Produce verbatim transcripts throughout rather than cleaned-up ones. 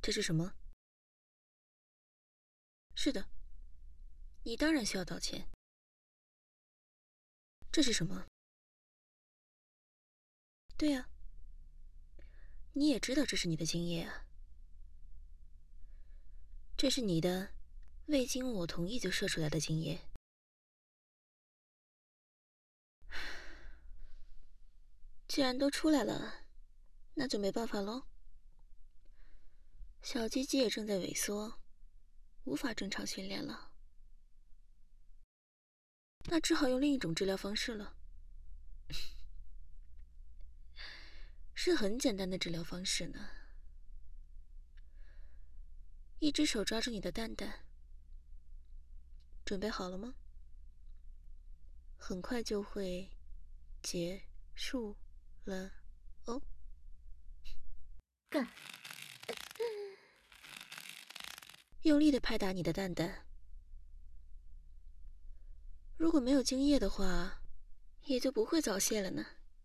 这是什么？是的，你当然需要道歉。这是什么？对啊，你也知道这是你的精液啊。这是你的，未经我同意就射出来的精液。既然都出来了，那就没办法喽。小鸡鸡也正在萎缩，无法正常训练了。那只好用另一种治疗方式了。是很简单的治疗方式呢。一只手抓住你的蛋蛋，准备好了吗？很快就会结束了哦。 干！ 用力的拍打你的蛋蛋。如果没有精液的话，也就不会早泄了呢。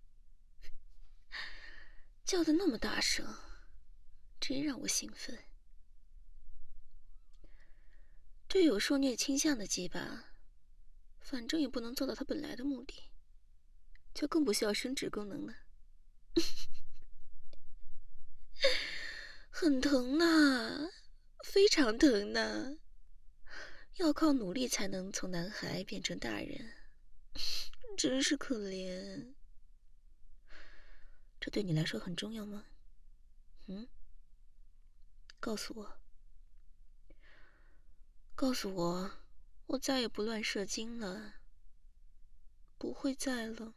叫得那么大声，真让我兴奋。这有受虐倾向的鸡巴，反正也不能做到它本来的目的，就更不需要生殖功能了。很疼呐，非常疼呐，要靠努力才能从男孩变成大人，真是可怜。这对你来说很重要吗？嗯？告诉我，告诉我，我再也不乱射精了，不会再了。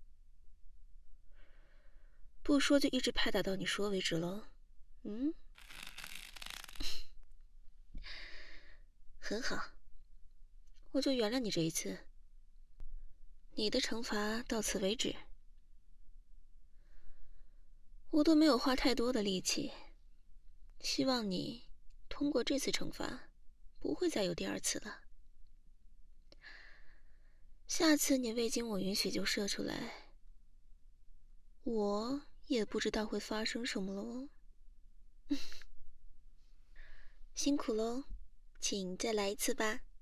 不说就一直拍打到你说为止喽。嗯？很好，我就原谅你这一次。你的惩罚到此为止。我都没有花太多的力气，希望你通过这次惩罚，不会再有第二次了。下次你未经我允许就射出来，我也不知道会发生什么喽。辛苦喽，请再来一次吧。